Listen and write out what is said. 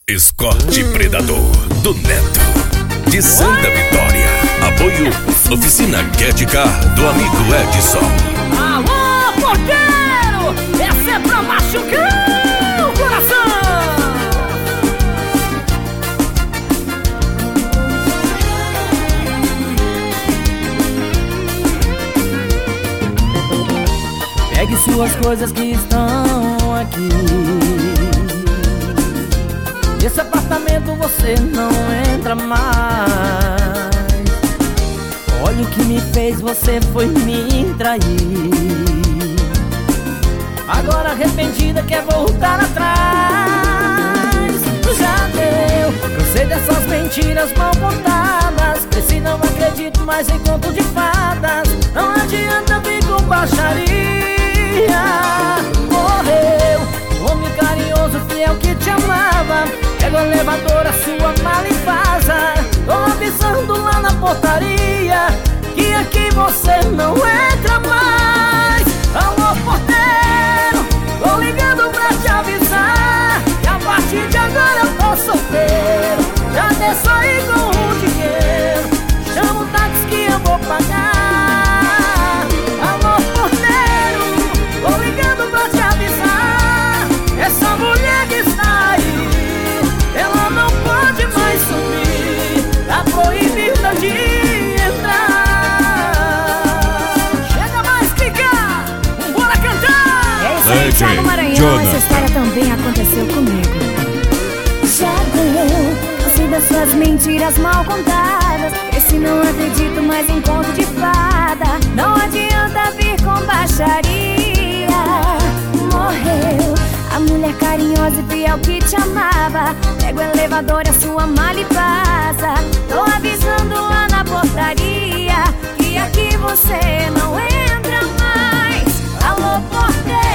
Escorte Predador do Neto de Santa Vitória. Apoio Oficina Cat Car do amigo Edson. Alô, porteiro! Essa é pra machucar o coração! Pegue suas coisas que estão aqui. Nesse apartamento você não entra mais. Olha o que me fez, você foi me trair. Agora arrependida quer voltar atrás. Já deu, cansei dessas mentiras mal contadas. Cresci, não acredito mais em conto de fadas. Não adianta vir com baixaria. Morreu o homem carinhoso, fiel que te amava. Pega o elevador, a sua mala e vaza. Tô avisando lá na portaria que aqui você não entra mais. Alô, porteiro, tô ligando pra te avisar que a partir de agora eu tô solteiro. Já desço aí com o dinheiro, chama o táxi que eu vou pagar. Alô, porteiro, tô ligando pra te avisar. Essa mulher que está aí, ela não pode mais subir, tá proibida de entrar. Chega mais, clicar, bora cantar. É isso aí, Thiago Maranhão, essa história também aconteceu comigo. Já deu, cansei das suas mentiras mal contadas. Esse não acredito mais em conto de fada. Não adianta vir com baixaria. Morreu a mulher carinhosa e fiel que te amava. Pega o elevador, a sua mala e passa. Tô avisando lá na portaria que aqui você não entra mais. Alô, porteiro,